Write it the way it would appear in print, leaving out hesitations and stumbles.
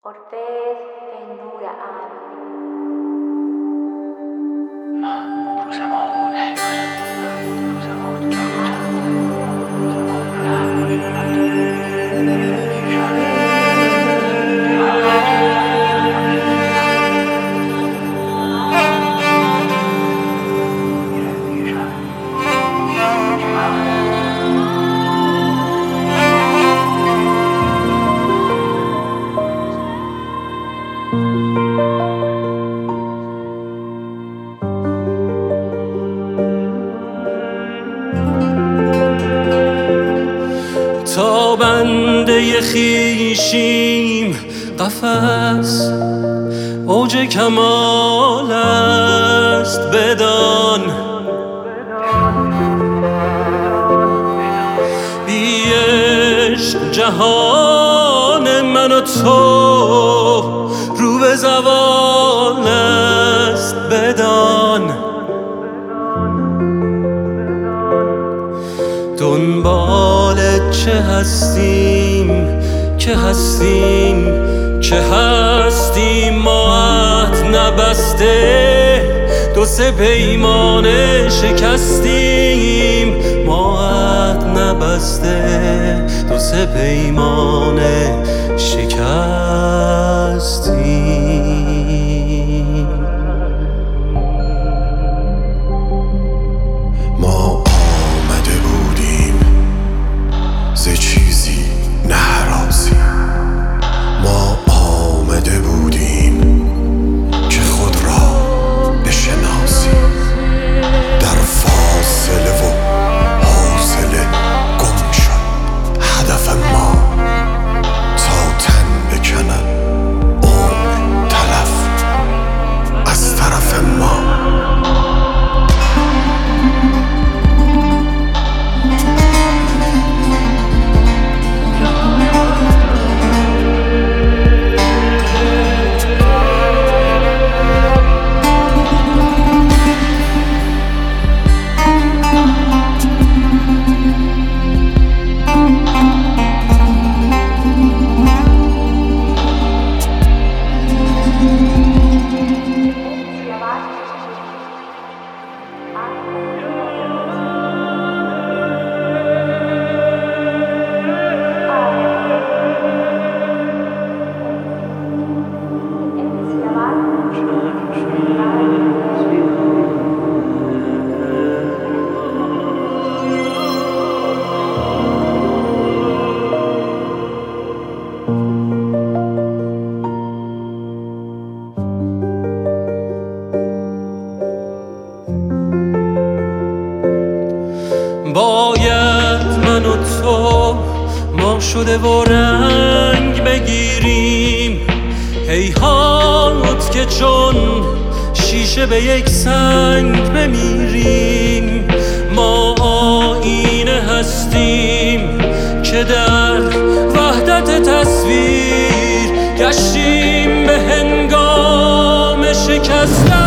Orfez به نور تا بنده خویشیم قفس اوج کمال است بدان، بی عشق جهان من و تو رو به زوال است بدان. دنبال چه هستیم که هستیم ماهت نبسته، دو سه پیمان شکستیم ماهت نبسته، دو سه پیمان شکستیم. ما آمده بودیم ز چیزی نهراسیم، ما آمده بودیم که خود را بشناسیم. در فاصله و حوصله گم شد هدف ما، تا تن بکند عمر تلف از طرف ما. باید من و تو ما شده و رنگ بگیریم، هیهات که چون شیشه به یک سنگ بمیریم. ما آینه هستیم که در وحدت تصویر گشتیم به هنگام شکستن.